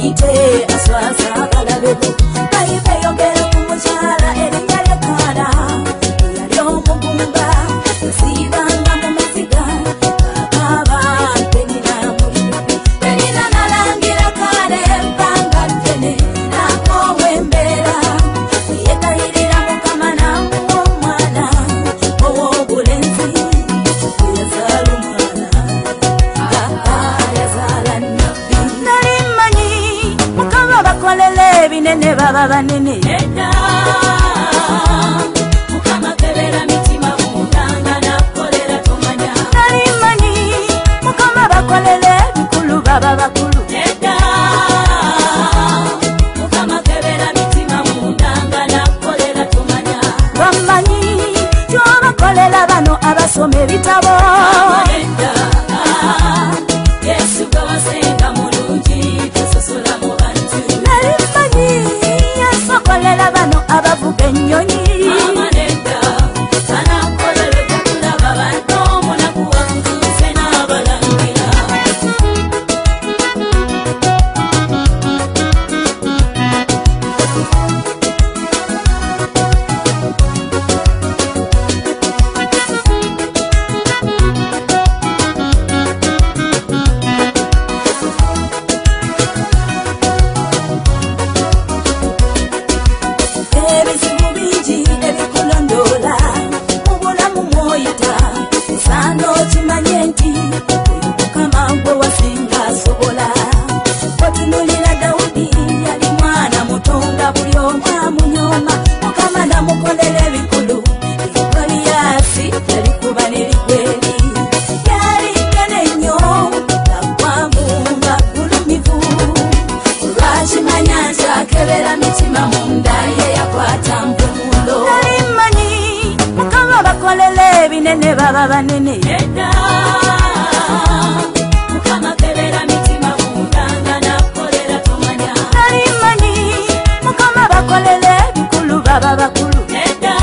muyite aswaza abalabeko bayibe yongera kumukyala erinnya ly'ekkaana yali omugumba sibanga mu maziga akaba penina muliro penina nalangira kale ebbanga ddene nakoowa embeera yekayirira mukama namuwa omwana ow'obulenzi yazaala omwana yazaala nnabbi nali mmanyi mukama bakolele ebinene baba banene edda mukama kebera mitima mundanga nakolera tomanya nali mmanyi mukama bakolele ebikulu baba bakulu edda mukama kebera mitima mundanga nakolera tomanya bammanyi kyobakolera bano abasoma ebitabo edda Yesu gawasenga mulungi tososola mu bantu nali mmanyi Yesu akolera bano abavuga ennyonyi amanedda tanakolera ojjakulaba bantu omunaku wakutuuse n'abalangira ebizibu bingi ebikulondoola mu bulamu mw'oyita saana okimanye nti oyo mukama gwe wasinga asobola otunulira Dawudi yali mwana muto nga buli omu amunyooma mukama namukolera ebikulu Goliyaasi yalikuba n'erigweri yali ddene nnyo nga ggwanvu nga ggulumivu olwakimanya nti akebera mitima munda ye yakwata mpumulo nali mmanyi mukama bakolele ebinene baba banene edda mukama kebera mitima mundanga nakolera tomanya nali mmanyi mukama bakolele ebikulu baba bakulu edda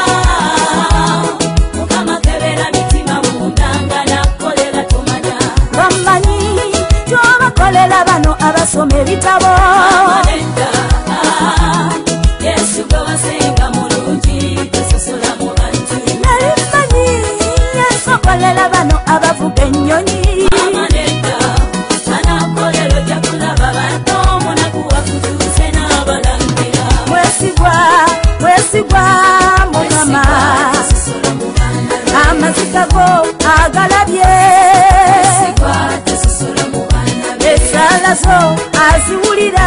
mukama kebera mitima mundanga nakolera tomanya bammanyi kyobakolera bano abasoma ebitabo edda Yesu gawasenga mulungi tososola mu bantu nali mmanyi Yesu akolera bano abavuga ennyonyi amanedda tanakolera ojjakulaba bantu omunaku wakutuuse n'abalangira mwesigwa mwesigwa mukama amaziga go agalabye esaala zo aziwulira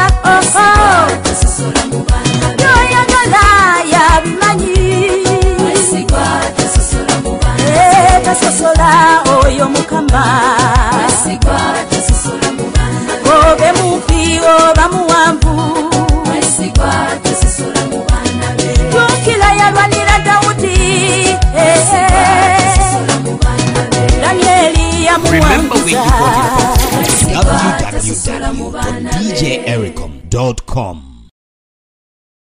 yoyagala yabimanyi tasosola oyo mukama obe mupi oba muwanvu tukila yalwanira Dawudi Danieli yamuwanguza www.djericom.com